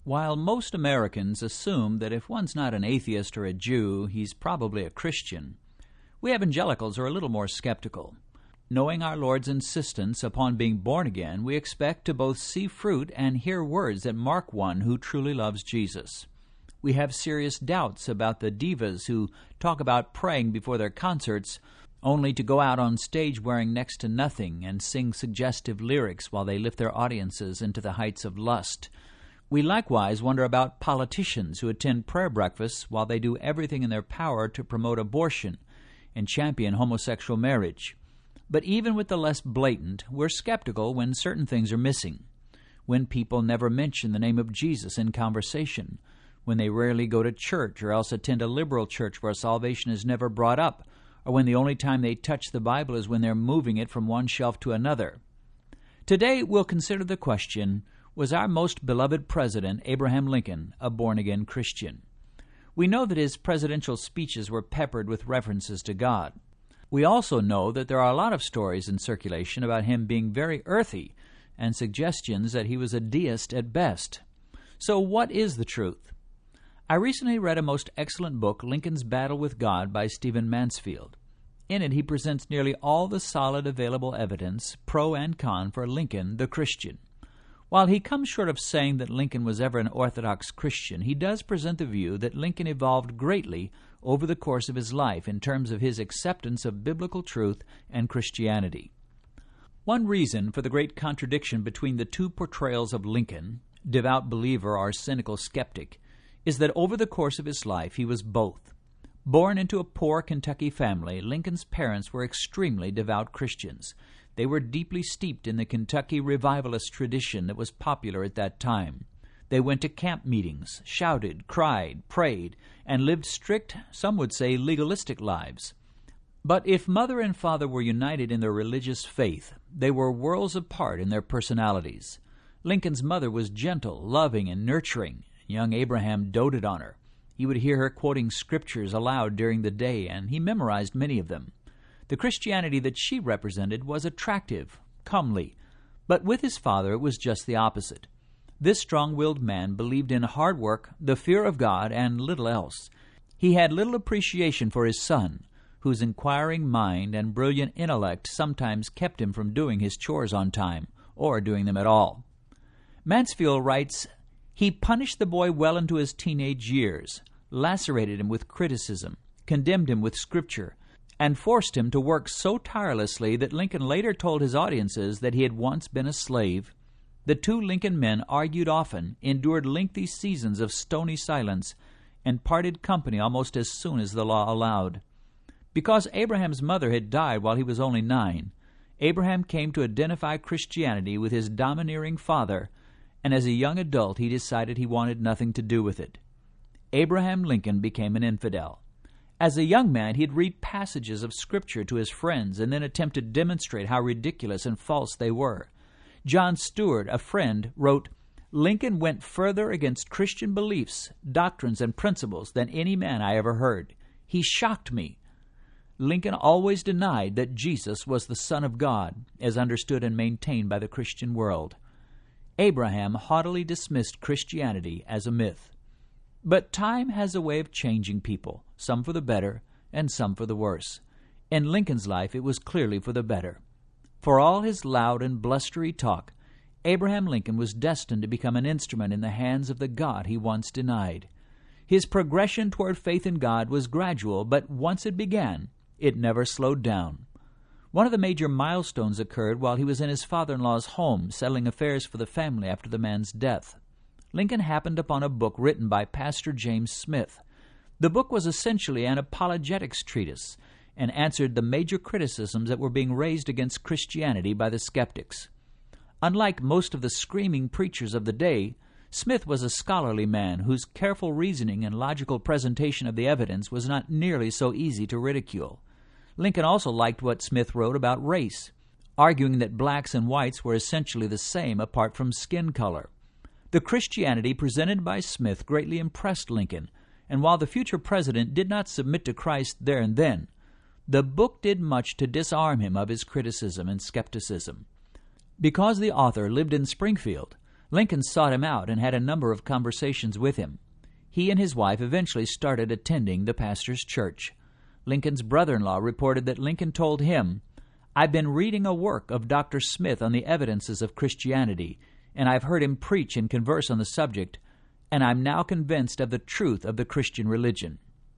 While most Americans assume that if one's not an atheist or a Jew, he's probably a Christian, we evangelicals are a little more skeptical. Knowing our Lord's insistence upon being born again, we expect to both see fruit and hear words that mark one who truly loves Jesus. We have serious doubts about the divas who talk about praying before their concerts, only to go out on stage wearing next to nothing and sing suggestive lyrics while they lift their audiences into the heights of lust. We likewise wonder about politicians who attend prayer breakfasts while they do everything in their power to promote abortion and champion homosexual marriage. But even with the less blatant, we're skeptical when certain things are missing. When people never mention the name of Jesus in conversation, when they rarely go to church or else attend a liberal church where salvation is never brought up, or when the only time they touch the Bible is when they're moving it from one shelf to another. Today we'll consider the question, was our most beloved president, Abraham Lincoln, a born-again Christian? We know that his presidential speeches were peppered with references to God. We also know that there are a lot of stories in circulation about him being very earthy and suggestions that he was a deist at best. So what is the truth? I recently read a most excellent book, Lincoln's Battle with God, by Stephen Mansfield. In it, he presents nearly all the solid available evidence, pro and con, for Lincoln, the Christian. While he comes short of saying that Lincoln was ever an Orthodox Christian, he does present the view that Lincoln evolved greatly over the course of his life in terms of his acceptance of biblical truth and Christianity. One reason for the great contradiction between the two portrayals of Lincoln, devout believer or cynical skeptic, is that over the course of his life he was both. Born into a poor Kentucky family, Lincoln's parents were extremely devout Christians. They were deeply steeped in the Kentucky revivalist tradition that was popular at that time. They went to camp meetings, shouted, cried, prayed, and lived strict, some would say legalistic lives. But if mother and father were united in their religious faith, they were worlds apart in their personalities. Lincoln's mother was gentle, loving, and nurturing. Young Abraham doted on her. He would hear her quoting scriptures aloud during the day, and he memorized many of them. The Christianity that she represented was attractive, comely, but with his father it was just the opposite. This strong-willed man believed in hard work, the fear of God, and little else. He had little appreciation for his son, whose inquiring mind and brilliant intellect sometimes kept him from doing his chores on time, or doing them at all. Mansfield writes, "He punished the boy well into his teenage years, lacerated him with criticism, condemned him with scripture, and forced him to work so tirelessly that Lincoln later told his audiences that he had once been a slave. The two Lincoln men argued often, endured lengthy seasons of stony silence, and parted company almost as soon as the law allowed. Because Abraham's mother had died while he was only 9, Abraham came to identify Christianity with his domineering father, and as a young adult he decided he wanted nothing to do with it. Abraham Lincoln became an infidel. As a young man, he'd read passages of Scripture to his friends and then attempt to demonstrate how ridiculous and false they were. John Stewart, a friend, wrote, "Lincoln went further against Christian beliefs, doctrines, and principles than any man I ever heard. He shocked me." Lincoln always denied that Jesus was the Son of God, as understood and maintained by the Christian world. Abraham haughtily dismissed Christianity as a myth. But time has a way of changing people, some for the better and some for the worse. In Lincoln's life, it was clearly for the better. For all his loud and blustery talk, Abraham Lincoln was destined to become an instrument in the hands of the God he once denied. His progression toward faith in God was gradual, but once it began, it never slowed down. One of the major milestones occurred while he was in his father-in-law's home, settling affairs for the family after the man's death. Lincoln happened upon a book written by Pastor James Smith. The book was essentially an apologetics treatise and answered the major criticisms that were being raised against Christianity by the skeptics. Unlike most of the screaming preachers of the day, Smith was a scholarly man whose careful reasoning and logical presentation of the evidence was not nearly so easy to ridicule. Lincoln also liked what Smith wrote about race, arguing that blacks and whites were essentially the same apart from skin color. The Christianity presented by Smith greatly impressed Lincoln, and while the future president did not submit to Christ there and then, the book did much to disarm him of his criticism and skepticism. Because the author lived in Springfield, Lincoln sought him out and had a number of conversations with him. He and his wife eventually started attending the pastor's church. Lincoln's brother-in-law reported that Lincoln told him, "I've been reading a work of Dr. Smith on the evidences of Christianity, and I've heard him preach and converse on the subject, and I'm now convinced of the truth of the Christian religion."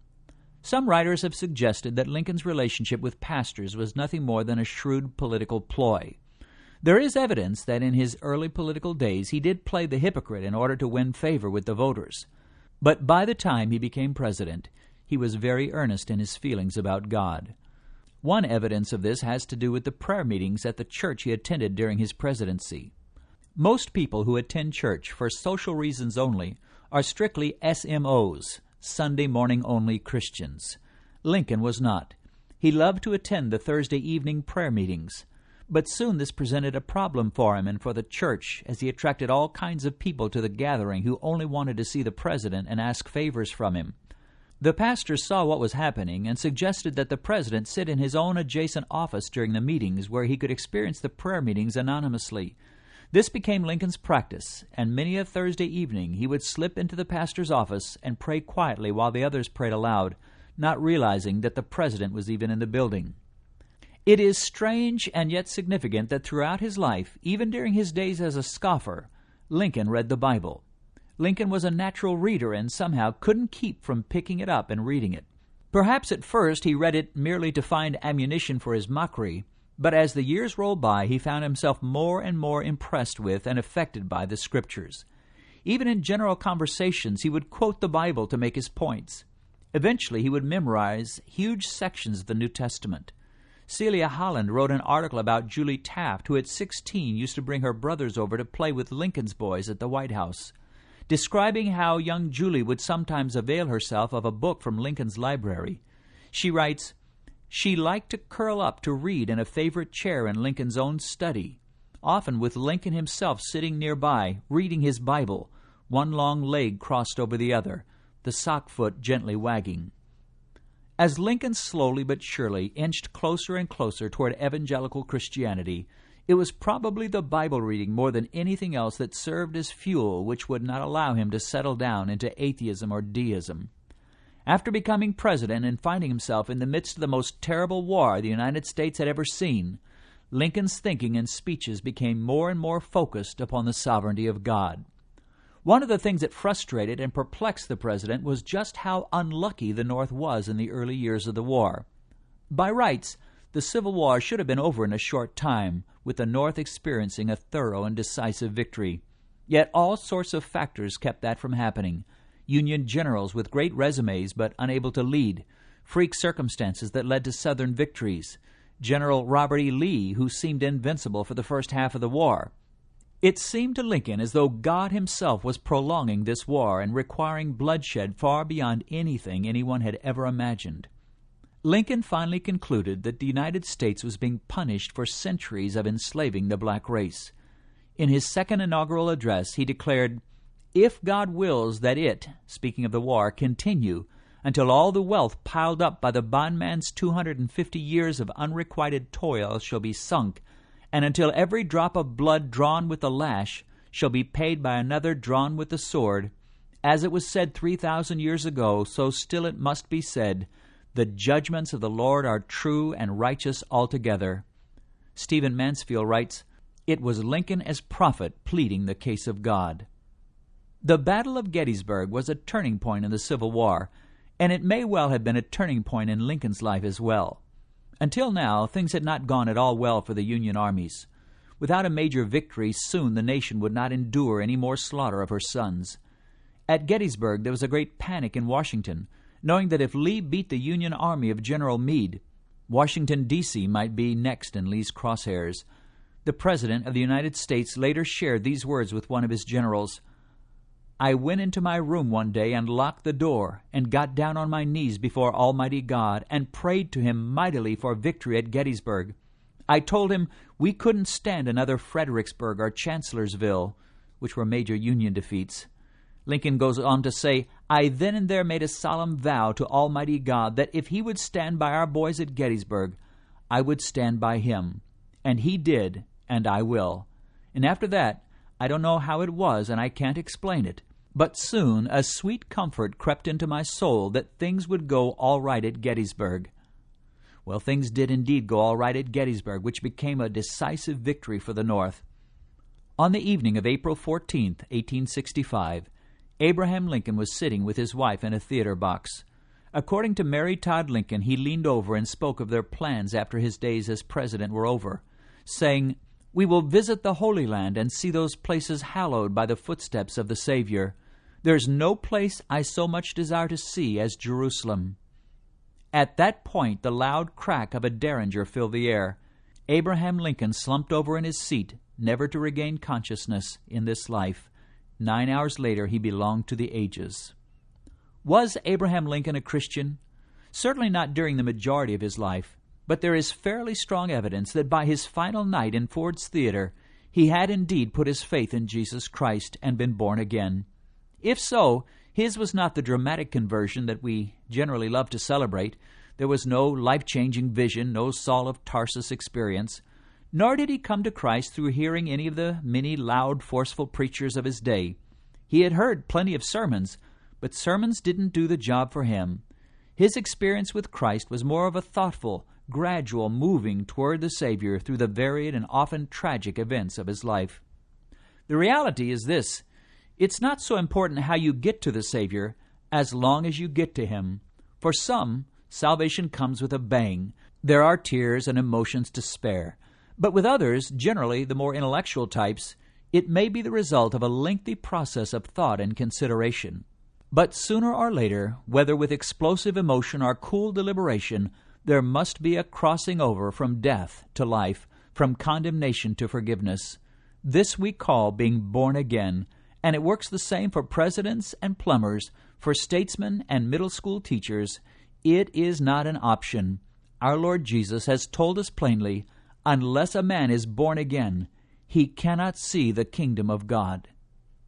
Some writers have suggested that Lincoln's relationship with pastors was nothing more than a shrewd political ploy. There is evidence that in his early political days he did play the hypocrite in order to win favor with the voters. But by the time he became president, he was very earnest in his feelings about God. One evidence of this has to do with the prayer meetings at the church he attended during his presidency. Most people who attend church for social reasons only are strictly SMOs, Sunday morning only Christians. Lincoln was not. He loved to attend the Thursday evening prayer meetings. But soon this presented a problem for him and for the church, as he attracted all kinds of people to the gathering who only wanted to see the president and ask favors from him. The pastor saw what was happening and suggested that the president sit in his own adjacent office during the meetings, where he could experience the prayer meetings anonymously. This became Lincoln's practice, and many a Thursday evening he would slip into the pastor's office and pray quietly while the others prayed aloud, not realizing that the president was even in the building. It is strange and yet significant that throughout his life, even during his days as a scoffer, Lincoln read the Bible. Lincoln was a natural reader and somehow couldn't keep from picking it up and reading it. Perhaps at first he read it merely to find ammunition for his mockery, but as the years rolled by, he found himself more and more impressed with and affected by the Scriptures. Even in general conversations, he would quote the Bible to make his points. Eventually, he would memorize huge sections of the New Testament. Celia Holland wrote an article about Julie Taft, who at 16 used to bring her brothers over to play with Lincoln's boys at the White House. Describing how young Julie would sometimes avail herself of a book from Lincoln's library, she writes, "She liked to curl up to read in a favorite chair in Lincoln's own study, often with Lincoln himself sitting nearby, reading his Bible, one long leg crossed over the other, the sock foot gently wagging." As Lincoln slowly but surely inched closer and closer toward evangelical Christianity, it was probably the Bible reading more than anything else that served as fuel which would not allow him to settle down into atheism or deism. After becoming president and finding himself in the midst of the most terrible war the United States had ever seen, Lincoln's thinking and speeches became more and more focused upon the sovereignty of God. One of the things that frustrated and perplexed the president was just how unlucky the North was in the early years of the war. By rights, the Civil War should have been over in a short time, with the North experiencing a thorough and decisive victory. Yet all sorts of factors kept that from happening. Union generals with great resumes but unable to lead, freak circumstances that led to Southern victories, General Robert E. Lee, who seemed invincible for the first half of the war. It seemed to Lincoln as though God himself was prolonging this war and requiring bloodshed far beyond anything anyone had ever imagined. Lincoln finally concluded that the United States was being punished for centuries of enslaving the black race. In his second inaugural address, he declared, "If God wills that it," speaking of the war, "continue until all the wealth piled up by the bondman's 250 years of unrequited toil shall be sunk, and until every drop of blood drawn with the lash shall be paid by another drawn with the sword, as it was said 3,000 years ago, so still it must be said, the judgments of the Lord are true and righteous altogether." Stephen Mansfield writes, "It was Lincoln as prophet pleading the case of God." The Battle of Gettysburg was a turning point in the Civil War, and it may well have been a turning point in Lincoln's life as well. Until now, things had not gone at all well for the Union armies. Without a major victory, soon the nation would not endure any more slaughter of her sons. At Gettysburg, there was a great panic in Washington, knowing that if Lee beat the Union army of General Meade, Washington, D.C. might be next in Lee's crosshairs. The President of the United States later shared these words with one of his generals, "I went into my room one day and locked the door and got down on my knees before Almighty God and prayed to Him mightily for victory at Gettysburg. I told Him we couldn't stand another Fredericksburg or Chancellorsville," which were major Union defeats. Lincoln goes on to say, "I then and there made a solemn vow to Almighty God that if He would stand by our boys at Gettysburg, I would stand by Him. And He did, and I will. And after that, I don't know how it was, and I can't explain it, but soon a sweet comfort crept into my soul that things would go all right at Gettysburg. Well, things did indeed go all right at Gettysburg, which became a decisive victory for the North. On the evening of April 14th, 1865, Abraham Lincoln was sitting with his wife in a theater box. According to Mary Todd Lincoln, he leaned over and spoke of their plans after his days as president were over, saying, "We will visit the Holy Land and see those places hallowed by the footsteps of the Savior. There's no place I so much desire to see as Jerusalem." At that point, the loud crack of a derringer filled the air. Abraham Lincoln slumped over in his seat, never to regain consciousness in this life. 9 hours later, he belonged to the ages. Was Abraham Lincoln a Christian? Certainly not during the majority of his life, but there is fairly strong evidence that by his final night in Ford's Theater, he had indeed put his faith in Jesus Christ and been born again. If so, his was not the dramatic conversion that we generally love to celebrate. There was no life-changing vision, no Saul of Tarsus experience. Nor did he come to Christ through hearing any of the many loud, forceful preachers of his day. He had heard plenty of sermons, but sermons didn't do the job for him. His experience with Christ was more of a thoughtful, gradual moving toward the Savior through the varied and often tragic events of his life. The reality is this: it's not so important how you get to the Savior as long as you get to Him. For some, salvation comes with a bang. There are tears and emotions to spare. But with others, generally the more intellectual types, it may be the result of a lengthy process of thought and consideration. But sooner or later, whether with explosive emotion or cool deliberation, there must be a crossing over from death to life, from condemnation to forgiveness. This we call being born again, and it works the same for presidents and plumbers, for statesmen and middle school teachers. It is not an option. Our Lord Jesus has told us plainly, unless a man is born again, he cannot see the kingdom of God.